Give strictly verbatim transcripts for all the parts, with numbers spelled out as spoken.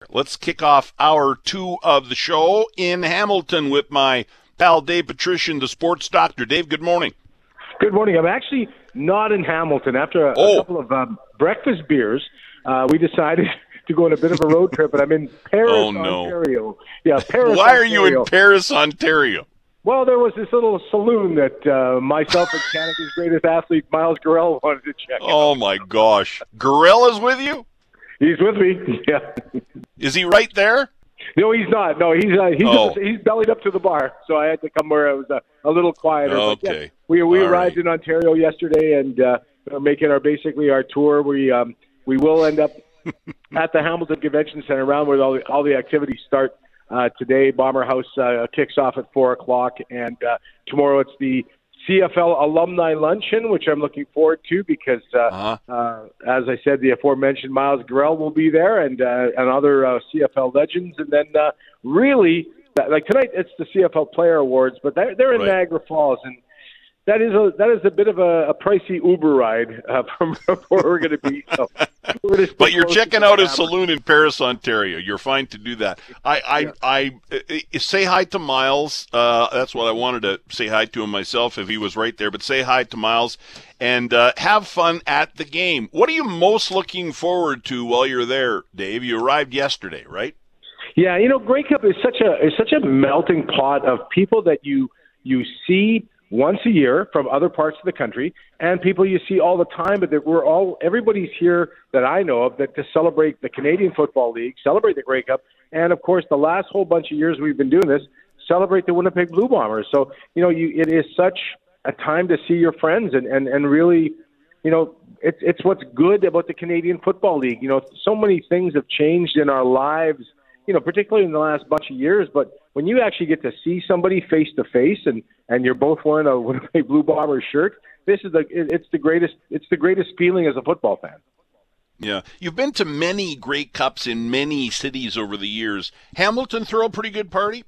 Let's kick off hour two of the show in Hamilton with my pal Dave Patrician, the sports doctor. Dave, good morning. Good morning. I'm actually not in Hamilton. After a, oh. a couple of um, breakfast beers, uh, we decided to go on a bit of a road trip, and I'm in Paris, oh, no. Ontario. Yeah, Paris. Why are Ontario. you in Paris, Ontario? Well, there was this little saloon that uh, myself and Canada's greatest athlete, Miles Gurrell, wanted to check out. Oh, my gosh. Gurrell is with you? He's with me, yeah. Is he right there? No, he's not. No, he's uh, he's oh. he's bellied up to the bar, so I had to come where it was a, a little quieter. Okay. But yeah, we we All arrived right. in Ontario yesterday and uh, are making our basically our tour. We um we will end up at the Hamilton Convention Center, around where all the, all the activities start uh, today. Bomber House uh, kicks off at four o'clock, and uh, tomorrow it's the C F L Alumni Luncheon, which I'm looking forward to because, uh, uh-huh. uh, as I said, the aforementioned Miles Gurrell will be there, and uh, and other uh, C F L legends. And then uh, really, like tonight, it's the C F L Player Awards, but they're, they're in right. Niagara Falls, and that is a that is a bit of a, a pricey Uber ride uh, from where we're going to be. So we're but you're checking out a saloon in Paris, Ontario. You're fine to do that. I I, yeah. I, I say hi to Miles. Uh, that's what I wanted to say hi to him myself if he was right there. But say hi to Miles and uh, have fun at the game. What are you most looking forward to while you're there, Dave? You arrived yesterday, right? Yeah, you know, Grey Cup is such a is such a melting pot of people that you you see once a year from other parts of the country, and people you see all the time, but that we're all, everybody's here that I know of that to celebrate the Canadian Football League, celebrate the Grey Cup, and of course the last whole bunch of years we've been doing this, celebrate the Winnipeg Blue Bombers. So, you know, you, it is such a time to see your friends and, and, and really, you know, it's, it's what's good about the Canadian Football League. You know, so many things have changed in our lives, you know, particularly in the last bunch of years, but when you actually get to see somebody face to face and, and you're both wearing a Winnipeg Blue Bombers shirt, this is the it's the greatest it's the greatest feeling as a football fan. Yeah, you've been to many Grey Cups in many cities over the years. Hamilton throw a pretty good party?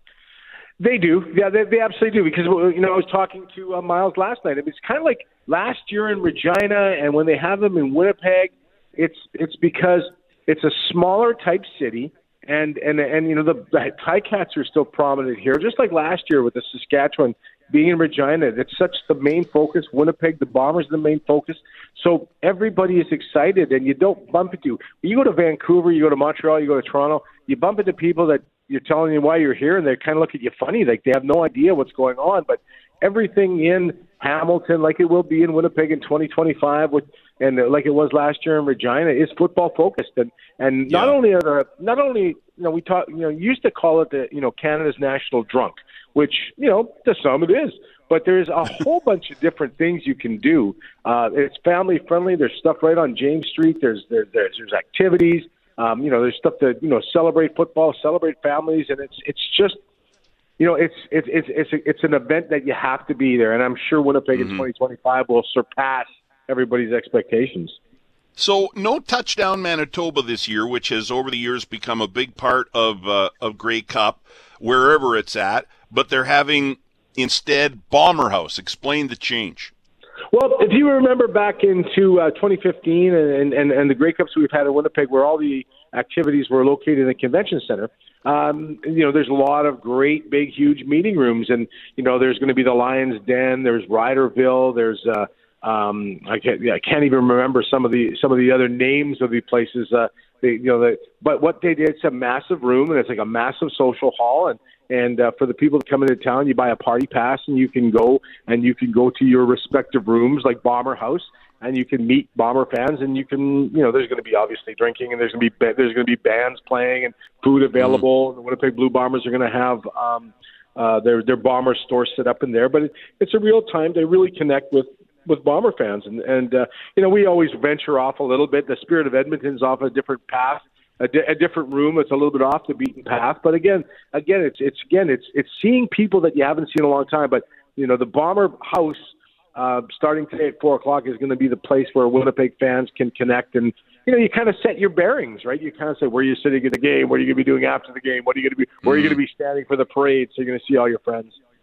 They do, yeah, they, they absolutely do. Because you know, I was talking to uh, Miles last night. It's kind of like last year in Regina, and when they have them in Winnipeg, it's it's because it's a smaller type city. And, and, and you know, the, the Ticats are still prominent here, just like last year with the Saskatchewan being in Regina. It's such the main focus. Winnipeg, the Bombers are the main focus. So everybody is excited, and you don't bump into – you go to Vancouver, you go to Montreal, you go to Toronto, you bump into people that you're telling you why you're here, and they kind of look at you funny, like they have no idea what's going on. But everything in Hamilton, like it will be in Winnipeg in twenty twenty-five, with, and like it was last year in Regina, is football focused. And and not yeah. only are there, not only you know we talk you know used to call it the you know Canada's national drunk, which you know to some it is, but there's a whole bunch of different things you can do. Uh, it's family friendly. There's stuff right on James Street. There's there's there's, there's activities. Um, you know, there's stuff to you know celebrate football, celebrate families, and it's it's just. You know, it's it's it's it's a, it's an event that you have to be there, and I'm sure Winnipeg mm-hmm. in twenty twenty-five will surpass everybody's expectations. So, no touchdown Manitoba this year, which has over the years become a big part of uh, of Grey Cup, wherever it's at. But they're having instead Bomber House. Explain the change. Well, if you remember back into uh, twenty fifteen and, and and the Grey Cups we've had in Winnipeg, where all the activities were located in the convention center. Um, you know, there's a lot of great, big, huge meeting rooms, and you know, there's going to be the Lions Den, there's Ryderville, there's uh, um, I can't, yeah, I can't even remember some of the some of the other names of the places. Uh, they, you know, the, but what they did, it's a massive room, and it's like a massive social hall, and and uh, for the people that come into town, you buy a party pass, and you can go and you can go to your respective rooms, like Bomber House. And you can meet Bomber fans, and you can, you know, there's going to be obviously drinking, and there's going to be there's going to be bands playing and food available. Mm-hmm. The Winnipeg Blue Bombers are going to have um, uh, their their Bomber store set up in there, but it, it's a real time to really connect with, with Bomber fans, and and uh, you know we always venture off a little bit. The Spirit of Edmonton's off a different path, a, di- a different room. It's a little bit off the beaten path, but again, again, it's it's again it's it's seeing people that you haven't seen in a long time. But you know the Bomber House. Uh, starting today at four o'clock is going to be the place where Winnipeg fans can connect, and you know you kind of set your bearings, right? You kind of say where you're sitting at the game, what are you going to be doing after the game, what are you going to be, where are you going to be standing for the parade, so you're going to see all your friends.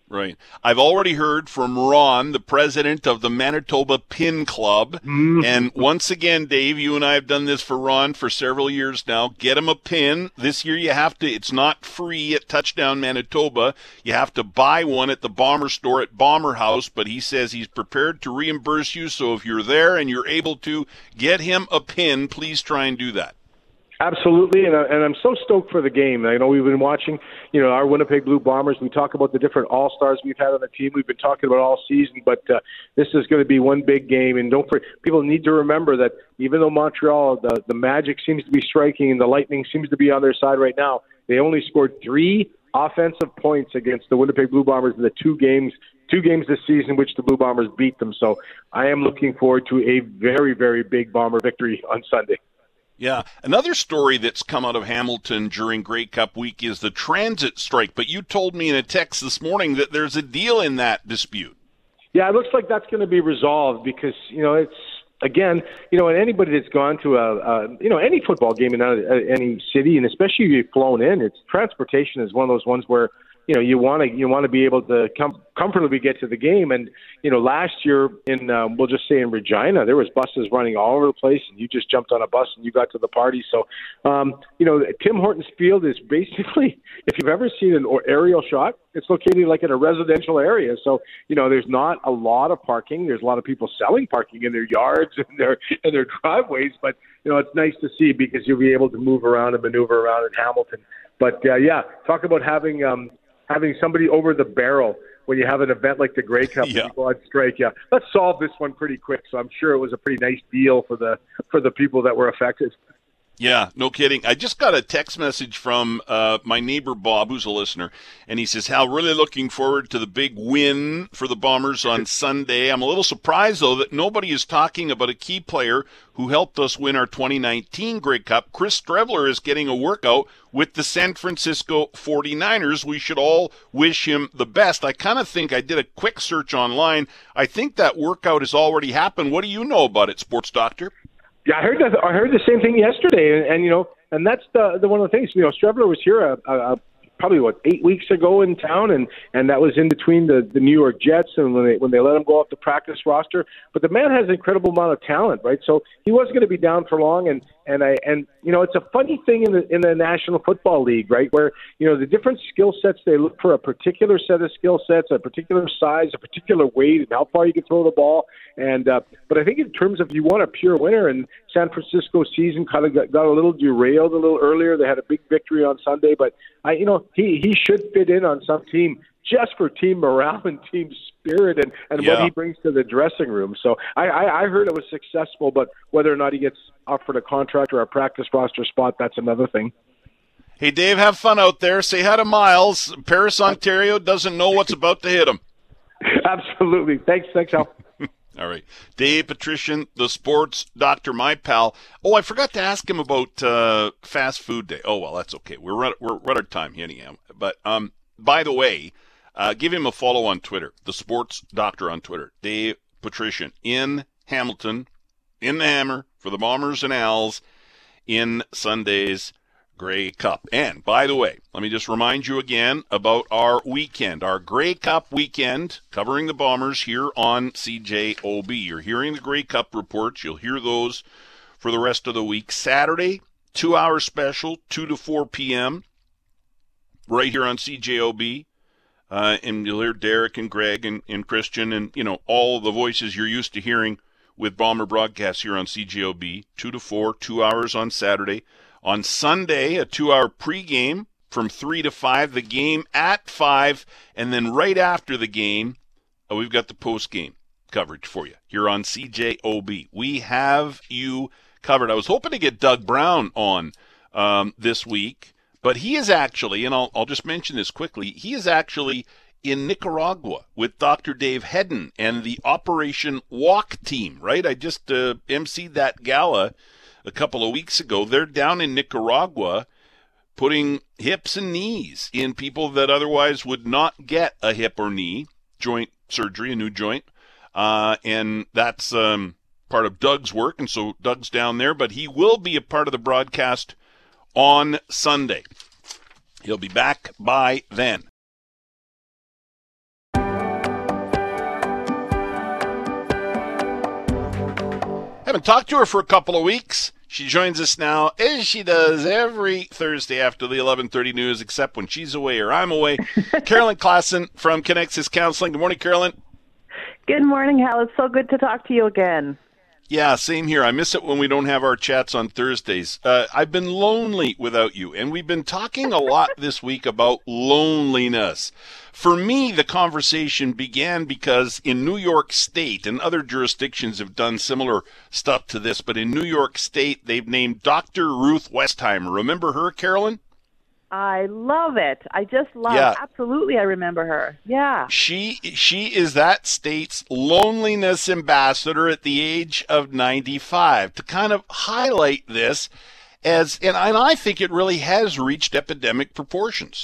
Right. I've already heard from Ron, the president of the Manitoba Pin Club. Mm-hmm. And once again, Dave, you and I have done this for Ron for several years now. Get him a pin. This year you have to, it's not free at Touchdown Manitoba. You have to buy one at the Bomber store at Bomber House, but he says he's prepared to reimburse you. So if you're there and you're able to get him a pin, please try and do that. Absolutely, and, I, and I'm so stoked for the game. I know we've been watching, you know, our Winnipeg Blue Bombers. We talk about the different all-stars we've had on the team. We've been talking about all season, but uh, this is going to be one big game. And don't forget, people need to remember that even though Montreal, the, the magic seems to be striking and the lightning seems to be on their side right now, they only scored three offensive points against the Winnipeg Blue Bombers in the two games two games this season, which the Blue Bombers beat them. So I am looking forward to a very, very big Bomber victory on Sunday. Yeah. Another story that's come out of Hamilton during Grey Cup week is the transit strike. But you told me in a text this morning that there's a deal in that dispute. Yeah, it looks like that's going to be resolved because, you know, it's, again, you know, and anybody that's gone to a, a you know, any football game in any city, and especially if you've flown in, it's transportation is one of those ones where, you know, you want to you want to be able to com- comfortably get to the game. And, you know, last year in, um, we'll just say in Regina, there was buses running all over the place, and you just jumped on a bus and you got to the party. So, um, you know, Tim Hortons Field is basically, if you've ever seen an aerial shot, it's located like in a residential area. So, you know, there's not a lot of parking. There's a lot of people selling parking in their yards and their in their driveways. But, you know, it's nice to see because you'll be able to move around and maneuver around in Hamilton. But, uh, yeah, talk about having um, – having somebody over the barrel when you have an event like the Grey Cup yeah. and you go on strike. Yeah, let's solve this one pretty quick. So I'm sure it was a pretty nice deal for the for the people that were affected. Yeah, no kidding. I just got a text message from uh, my neighbor Bob, who's a listener, and he says, Hal, really looking forward to the big win for the Bombers on Sunday. I'm a little surprised, though, that nobody is talking about a key player who helped us win our twenty nineteen Grey Cup. Chris Streveler is getting a workout with the San Francisco forty-niners. We should all wish him the best. I kind of think I did a quick search online. I think that workout has already happened. What do you know about it, Sports Doctor? Yeah, I heard that. I heard the same thing yesterday, and, and you know, and that's the the one of the things. You know, Streveler was here a, a, a probably what eight weeks ago in town, and, and that was in between the, the New York Jets and when they when they let him go off the practice roster. But the man has an incredible amount of talent, right? So he wasn't going to be down for long, and and I and you know, it's a funny thing in the in the National Football League, right? Where you know the different skill sets, they look for a particular set of skill sets, a particular size, a particular weight, and how far you can throw the ball. And uh, but I think in terms of you want a pure winner, and San Francisco season kind of got, got a little derailed a little earlier. They had a big victory on Sunday, but I, you know, he he should fit in on some team just for team morale and team spirit and, and yeah. what he brings to the dressing room. So I, I, I heard it was successful, but whether or not he gets offered a contract or a practice roster spot, that's another thing. Hey, Dave, have fun out there. Say hi to Miles. Paris, Ontario doesn't know what's about to hit him. Absolutely. Thanks. Thanks, Al. All right. Dave Patrician, the sports doctor, my pal. Oh, I forgot to ask him about uh, fast food day. Oh, well, that's okay. We're at, we're, we're at our time here, anyhow. But um, by the way, uh, give him a follow on Twitter, the sports doctor on Twitter, Dave Patrician, in Hamilton, in the Hammer, for the Bombers and Als, in Sunday's Grey Cup. And by the way, let me just remind you again about our weekend, our Grey Cup weekend, covering the Bombers here on C J O B. You're hearing the Grey Cup reports. You'll hear those for the rest of the week. Saturday, two-hour special, two to four p.m., right here on C J O B. Uh, and you'll hear Derek and Greg and, and Christian and, you know, all the voices you're used to hearing with Bomber broadcasts here on C J O B. Two to four, two hours on Saturday. On Sunday, a two-hour pregame from three to five, the game at five, and then right after the game, uh, we've got the post-game coverage for you here on C J O B. We have you covered. I was hoping to get Doug Brown on um, this week, but he is actually, and I'll, I'll just mention this quickly, he is actually in Nicaragua with Doctor Dave Hedden and the Operation Walk team, right? I just uh, emceed that gala a couple of weeks ago. They're down in Nicaragua putting hips and knees in people that otherwise would not get a hip or knee joint surgery, a new joint. Uh, and that's um, part of Doug's work, and so Doug's down there, but he will be a part of the broadcast on Sunday. He'll be back by then. Haven't talked to her for a couple of weeks. She joins us now, as she does every Thursday after the eleven thirty news, except when she's away or I'm away. Carolyn Klassen from Connexus Counseling. Good morning, Carolyn. Good morning, Hal. It's so good to talk to you again. Yeah, same here. I miss it when we don't have our chats on Thursdays. Uh, I've been lonely without you, and we've been talking a lot this week about loneliness. For me, the conversation began because in New York State, and other jurisdictions have done similar stuff to this, but in New York State, they've named Doctor Ruth Westheimer. Remember her, Carolyn? I love it. I just love Yeah. Absolutely, I remember her. Yeah. She she is that state's loneliness ambassador at the age of ninety-five. To kind of highlight this as, and, and I think it really has reached epidemic proportions.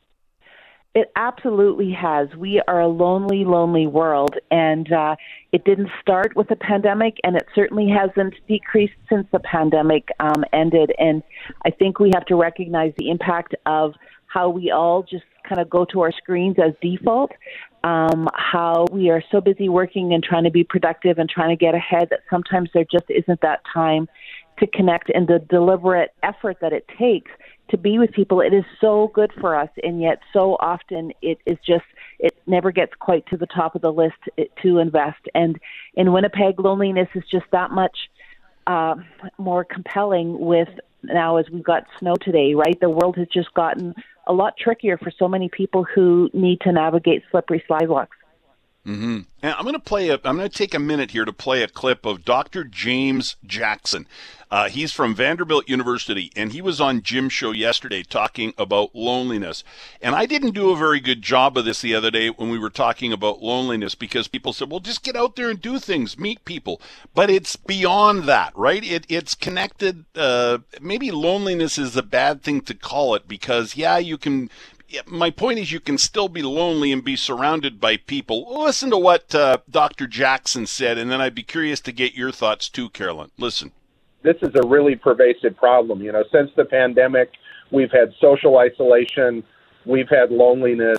It absolutely has. We are a lonely, lonely world, and uh, it didn't start with the pandemic, and it certainly hasn't decreased since the pandemic um, ended. And I think we have to recognize the impact of how we all just kind of go to our screens as default, um, how we are so busy working and trying to be productive and trying to get ahead that sometimes there just isn't that time to connect, and the deliberate effort that it takes to be with people. It is so good for us, and yet so often it is just, it never gets quite to the top of the list to invest. And in Winnipeg, loneliness is just that much uh, more compelling with now as we've got snow today, right? The world has just gotten a lot trickier for so many people who need to navigate slippery sidewalks. Mm-hmm. And I'm going to play a, I'm going to take a minute here to play a clip of Doctor James Jackson. Uh, he's from Vanderbilt University, and he was on Jim's show yesterday talking about loneliness. And I didn't do a very good job of this the other day when we were talking about loneliness, because people said, well, just get out there and do things, meet people. But it's beyond that, right? It, it's connected. Uh, maybe loneliness is a bad thing to call it, because, yeah, you can... My point is you can still be lonely and be surrounded by people. Listen to what uh, Doctor Jackson said, and then I'd be curious to get your thoughts too, Carolyn. Listen. This is a really pervasive problem. You know, since the pandemic, we've had social isolation, we've had loneliness,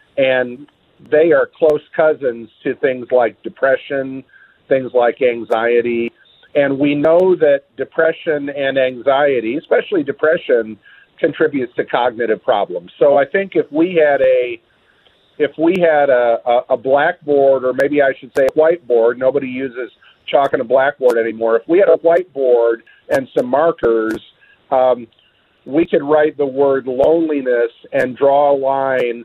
and they are close cousins to things like depression, things like anxiety. And we know that depression and anxiety, especially depression, contributes to cognitive problems. So I think if we had a if we had a, a, a blackboard, or maybe I should say a whiteboard, nobody uses chalk on a blackboard anymore. If we had a whiteboard and some markers, um, we could write the word loneliness and draw a line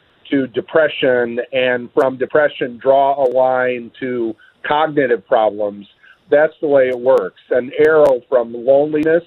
to depression, and from depression draw a line to cognitive problems. That's the way it works. An arrow from loneliness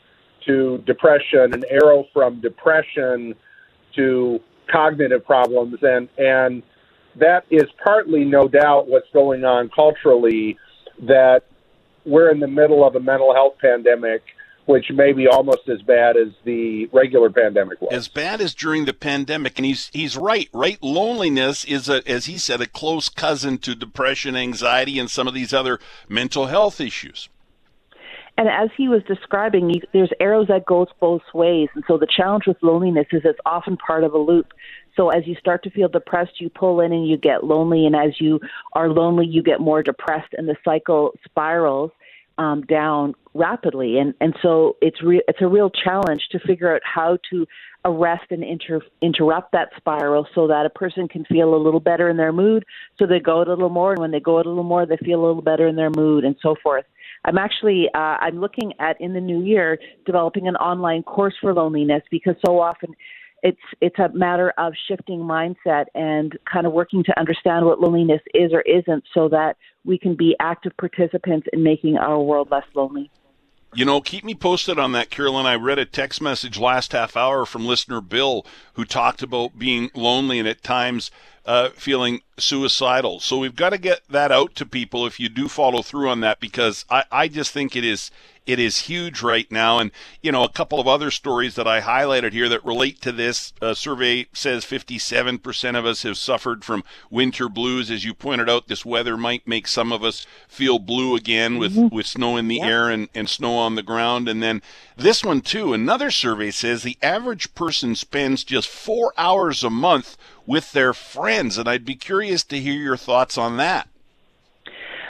to depression, an arrow from depression to cognitive problems. And, and that is partly, no doubt, what's going on culturally, that we're in the middle of a mental health pandemic, which may be almost as bad as the regular pandemic was. As bad as during the pandemic. And he's he's right, right? Loneliness is, a, as he said, a close cousin to depression, anxiety, and some of these other mental health issues. And as he was describing, you, there's arrows that goes both ways. And so the challenge with loneliness is it's often part of a loop. So as you start to feel depressed, you pull in and you get lonely. And as you are lonely, you get more depressed, and the cycle spirals um, down rapidly. And and so it's re- it's a real challenge to figure out how to arrest and inter- interrupt that spiral so that a person can feel a little better in their mood. So they go out a little more. And when they go out a little more, they feel a little better in their mood, and so forth. I'm actually, uh, I'm looking at, in the new year, developing an online course for loneliness, because so often it's it's a matter of shifting mindset and kind of working to understand what loneliness is or isn't, so that we can be active participants in making our world less lonely. You know, keep me posted on that, Carolyn. I read a text message last half hour from listener Bill, who talked about being lonely and at times uh, feeling suicidal. So we've got to get that out to people if you do follow through on that, because I, I just think it is it is huge right now. And, you know, a couple of other stories that I highlighted here that relate to this. A survey says fifty-seven percent of us have suffered from winter blues. As you pointed out, this weather might make some of us feel blue again with, mm-hmm. with snow in the yep. air and, and snow on the ground. And then this one, too, another survey says the average person spends just four hours a month with their friends. And I'd be curious to hear your thoughts on that.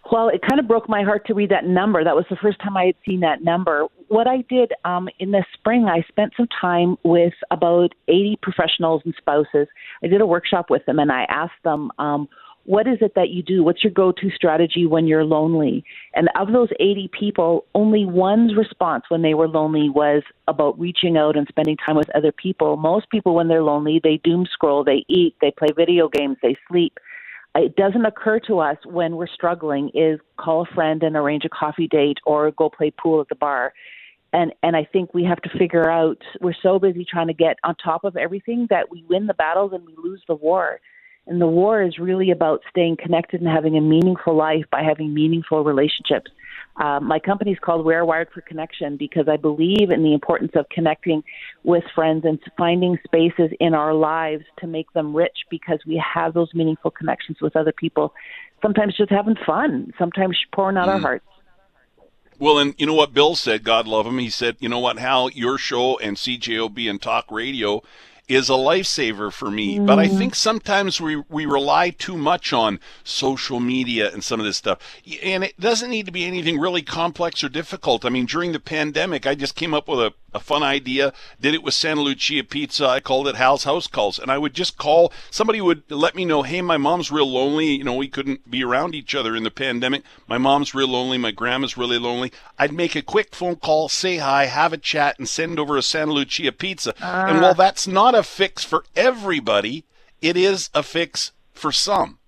Well, it kind of broke my heart to read that number. That was the first time I had seen that number. What I did um, in the spring, I spent some time with about eighty professionals and spouses. I did a workshop with them, and I asked them, um, what is it that you do? What's your go-to strategy when you're lonely? And of those eighty people, only one's response when they were lonely was about reaching out and spending time with other people. Most people, when they're lonely, they doom scroll, they eat, they play video games, they sleep. It doesn't occur to us when we're struggling is call a friend and arrange a coffee date or go play pool at the bar. And and I think we have to figure out, we're so busy trying to get on top of everything that we win the battles and we lose the war. And the war is really about staying connected and having a meaningful life by having meaningful relationships. Uh, my company is called We're Wired for Connection because I believe in the importance of connecting with friends and finding spaces in our lives to make them rich because we have those meaningful connections with other people. Sometimes just having fun, sometimes pouring out mm. our hearts. Well, and you know what Bill said, God love him, he said, you know what, Hal, your show and C J O B and Talk Radio is a lifesaver for me. Mm. But I think sometimes we, we rely too much on social media and some of this stuff. And it doesn't need to be anything really complex or difficult. I mean, during the pandemic, I just came up with a, a fun idea, did it with Santa Lucia Pizza. I called it Hal's House Calls. And I would just call, somebody would let me know, hey, my mom's real lonely. You know, we couldn't be around each other in the pandemic. My mom's real lonely. My grandma's really lonely. I'd make a quick phone call, say hi, have a chat, and send over a Santa Lucia Pizza. Uh. And while that's not a fix for everybody, it is a fix for some.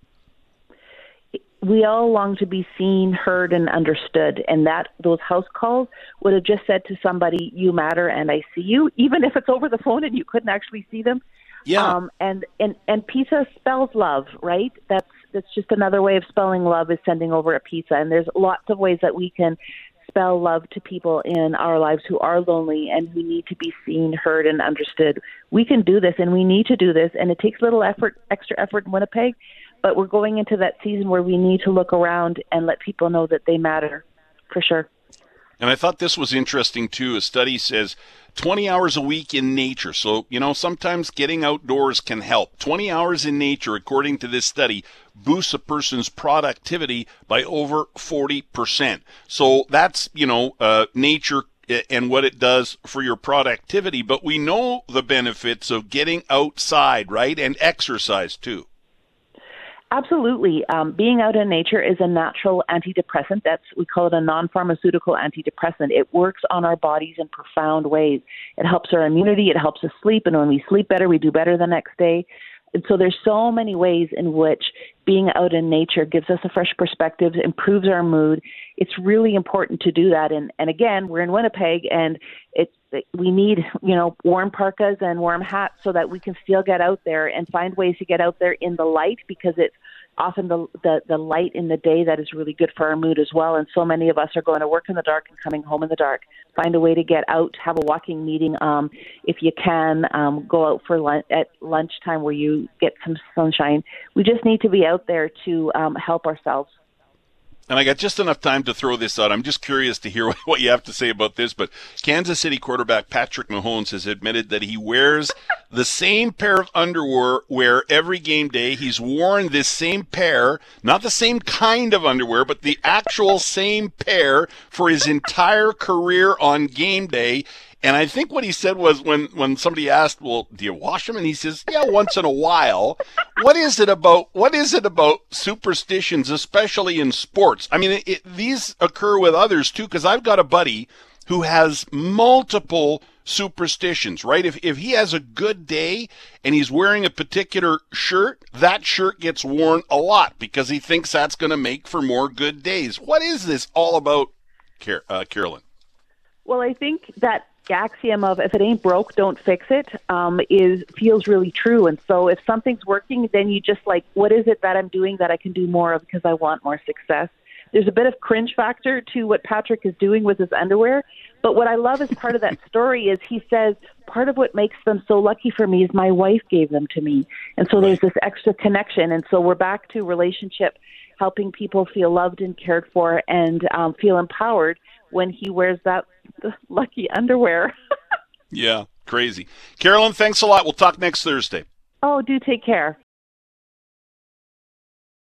We all long to be seen, heard, and understood, and that those house calls would have just said to somebody, you matter and I see you, even if it's over the phone and you couldn't actually see them. Yeah. Um, and, and, and pizza spells love, right? That's, that's just another way of spelling love is sending over a pizza. And there's lots of ways that we can spell love to people in our lives who are lonely and who need to be seen, heard, and understood. We can do this, and we need to do this, and it takes little effort, extra effort in Winnipeg, but we're going into that season where we need to look around and let people know that they matter, for sure. And I thought this was interesting, too. A study says twenty hours a week in nature. So, you know, sometimes getting outdoors can help. twenty hours in nature, according to this study, boosts a person's productivity by over forty percent. So that's, you know, uh, nature and what it does for your productivity. But we know the benefits of getting outside, right? And exercise, too. Absolutely. Um, being out in nature is a natural antidepressant. That's, we call it a non-pharmaceutical antidepressant. It works on our bodies in profound ways. It helps our immunity. It helps us sleep. And when we sleep better, we do better the next day. And so there's so many ways in which being out in nature gives us a fresh perspective, improves our mood. It's really important to do that. And, and again, we're in Winnipeg, and it's, we need, you know, warm parkas and warm hats so that we can still get out there and find ways to get out there in the light, because it's often the, the, the light in the day that is really good for our mood as well. And so many of us are going to work in the dark and coming home in the dark. Find a way to get out, have a walking meeting. Um, if you can, um, go out for lunch at lunchtime where you get some sunshine. We just need to be out there to um, help ourselves. And I got just enough time to throw this out. I'm just curious to hear what you have to say about this. But Kansas City quarterback Patrick Mahomes has admitted that he wears the same pair of underwear wear every game day. He's worn this same pair, not the same kind of underwear, but the actual same pair for his entire career on game day. And I think what he said was when, when somebody asked, well, do you wash them? And he says, yeah, once in a while. What is it about, what is it about superstitions, especially in sports? I mean, it, it, these occur with others too, because I've got a buddy who has multiple superstitions, right? If, if he has a good day and he's wearing a particular shirt, that shirt gets worn a lot because he thinks that's going to make for more good days. What is this all about, Car- uh, Carolyn? Well, I think that axiom of if it ain't broke, don't fix it, um, is feels really true. And so if something's working, then you just like, what is it that I'm doing that I can do more of because I want more success? There's a bit of cringe factor to what Patrick is doing with his underwear. But what I love as part of that story is he says, part of what makes them so lucky for me is my wife gave them to me. And so there's this extra connection. And so we're back to relationship, helping people feel loved and cared for and um, feel empowered when he wears that lucky underwear. Yeah, crazy. Carolyn, thanks a lot. We'll talk next Thursday. Oh, do take care.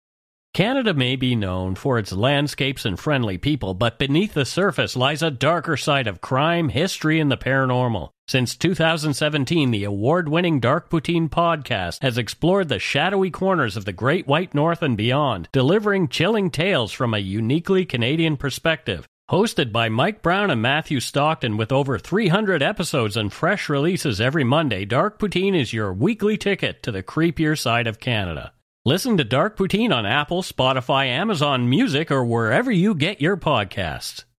Canada may be known for its landscapes and friendly people, but beneath the surface lies a darker side of crime, history, and the paranormal. Since two thousand seventeen, the award-winning Dark Poutine podcast has explored the shadowy corners of the Great White North and beyond, delivering chilling tales from a uniquely Canadian perspective. Hosted by Mike Brown and Matthew Stockton with over three hundred episodes and fresh releases every Monday, Dark Poutine is your weekly ticket to the creepier side of Canada. Listen to Dark Poutine on Apple, Spotify, Amazon Music, or wherever you get your podcasts.